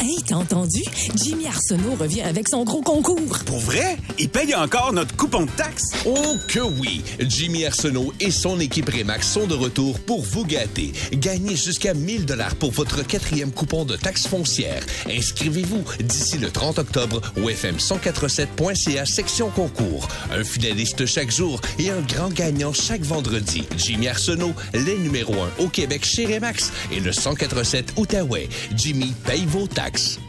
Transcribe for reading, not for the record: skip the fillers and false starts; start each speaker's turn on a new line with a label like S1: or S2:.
S1: Hey, t'as entendu? Jimmy Arsenault revient avec son gros concours.
S2: Pour vrai? Il paye encore notre coupon de taxe?
S3: Oh que oui! Jimmy Arsenault et son équipe Remax sont de retour pour vous gâter. Gagnez jusqu'à 1000 $ pour votre 4e coupon de taxe foncière. Inscrivez-vous d'ici le 30 octobre au fm1047.ca section concours. Un finaliste chaque jour et un grand gagnant chaque vendredi. Jimmy Arsenault, les numéros 1 au Québec chez Remax et le 147 Outaouais. Jimmy paye vos taxes.